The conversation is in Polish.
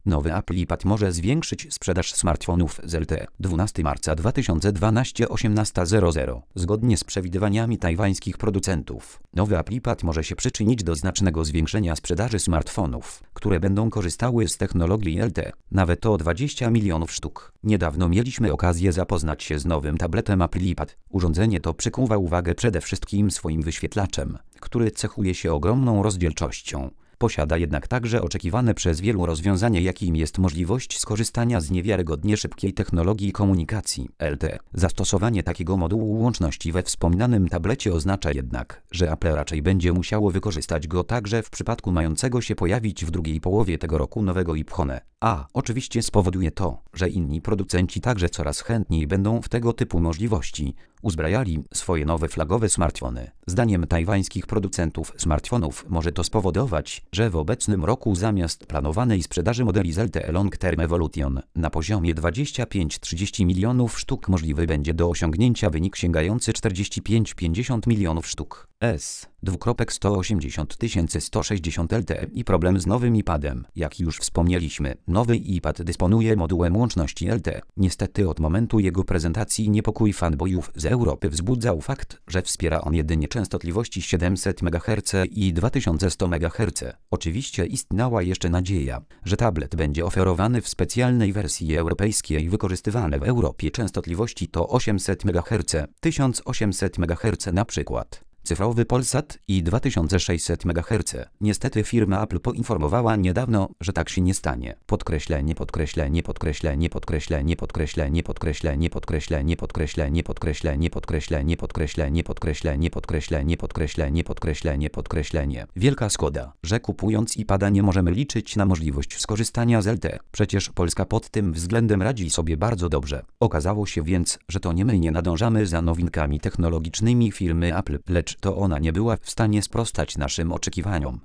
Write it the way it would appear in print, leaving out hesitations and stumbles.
Nowy Apple iPad może zwiększyć sprzedaż smartfonów z LTE. 12 marca 2012 18:00. Zgodnie z przewidywaniami tajwańskich producentów, nowy Apple iPad może się przyczynić do znacznego zwiększenia sprzedaży smartfonów, które będą korzystały z technologii LTE, nawet o 20 milionów sztuk. Niedawno mieliśmy okazję zapoznać się z nowym tabletem Apple iPad. Urządzenie to przykuwa uwagę przede wszystkim swoim wyświetlaczem, który cechuje się ogromną rozdzielczością. Posiada jednak także oczekiwane przez wielu rozwiązanie, jakim jest możliwość skorzystania z niewiarygodnie szybkiej technologii komunikacji LTE. Zastosowanie takiego modułu łączności we wspomnianym tablecie oznacza jednak, że Apple raczej będzie musiało wykorzystać go także w przypadku mającego się pojawić w drugiej połowie tego roku nowego iPhone. A oczywiście spowoduje to, że inni producenci także coraz chętniej będą w tego typu możliwości uzbrajali swoje nowe flagowe smartfony. Zdaniem tajwańskich producentów smartfonów może to spowodować, że w obecnym roku zamiast planowanej sprzedaży modeli z LTE Long Term Evolution na poziomie 25-30 milionów sztuk możliwy będzie do osiągnięcia wynik sięgający 45-50 milionów sztuk. S2.180 LTE i problem z nowym iPadem. Jak już wspomnieliśmy, nowy iPad dysponuje modułem łączności LTE. Niestety od momentu jego prezentacji niepokój fanboyów z Europy wzbudzał fakt, że wspiera on jedynie częstotliwości 700 MHz i 2100 MHz. Oczywiście istniała jeszcze nadzieja, że tablet będzie oferowany w specjalnej wersji europejskiej. Wykorzystywane w Europie częstotliwości to 800 MHz, 1800 MHz na przykład. Cyfrowy Polsat i 2600 MHz. Niestety firma Apple poinformowała niedawno, że tak się nie stanie. Podkreślenie, podkreślenie, podkreślenie, podkreślenie, podkreślenie, podkreślenie, podkreślenie, podkreślenie, podkreślenie, podkreślenie, podkreślenie, podkreślenie, podkreślenie, podkreślenie, podkreślenie, podkreślenie. Wielka szkoda, że kupując iPada nie możemy liczyć na możliwość skorzystania z LTE. Przecież Polska pod tym względem radzi sobie bardzo dobrze. Okazało się więc, że to nie my nie nadążamy za nowinkami technologicznymi firmy Apple, lecz to ona nie była w stanie sprostać naszym oczekiwaniom.